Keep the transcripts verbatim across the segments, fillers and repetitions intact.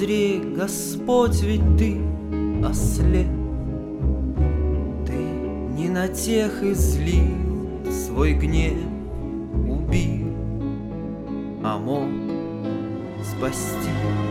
Прозри, Господь, ведь ты ослеп. Ты не на тех излил свой гнев, убил, а мог спасти.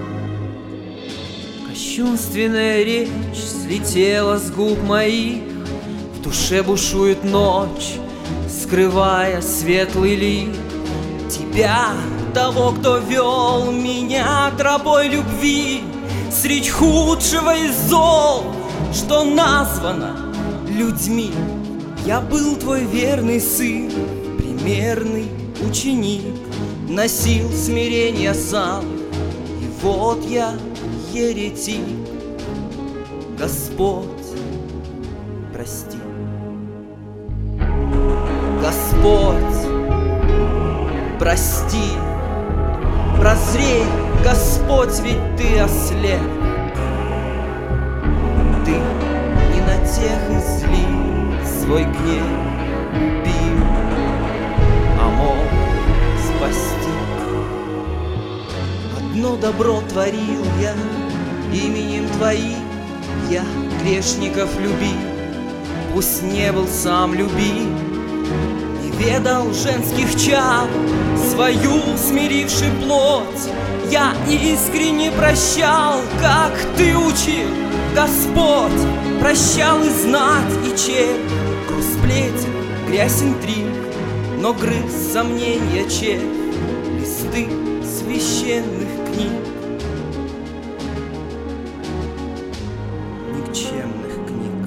Кощунственная речь слетела с губ моих, в душе бушует ночь, скрывая светлый лик. Тебя, того, кто вел меня тропой любви, средь худшего из зол, что названо людьми. Я был твой верный сын, примерный ученик, носил смирение сам, и вот я еретик. Господь, прости. Господь, прости. Прозрей, Господь, ведь ты ослеп. Ты не на тех излил свой гнев, убил, а мог спасти. Одно добро творил я, именем твоим я грешников любил. Пусть не был сам любим, не ведал женских чар, свою смиривший плоть я искренне прощал, как ты учил, Господь. Прощал и знать, и червь, груз сплетен, грязь интриг, но грыз сомнения червь листы священных книг. Никчемных книг.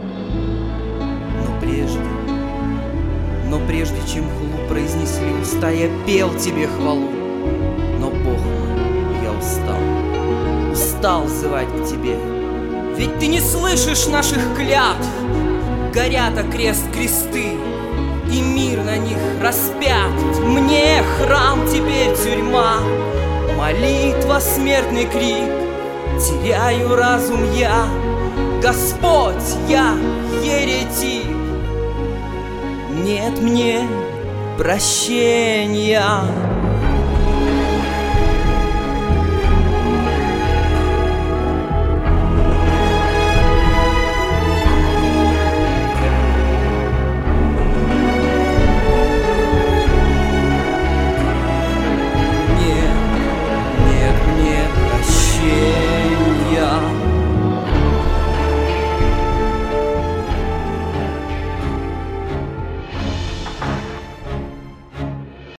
Но прежде Но прежде чем хулу произнесли уста, я пел тебе хвалу. Но, Бог мой, я устал, устал взывать к тебе. Ведь ты не слышишь наших клятв. Горят окрест кресты, и мир на них распят. Мне храм теперь тюрьма, молитва смертный крик. Теряю разум я, Господь, я еретик. Нет мне прощения.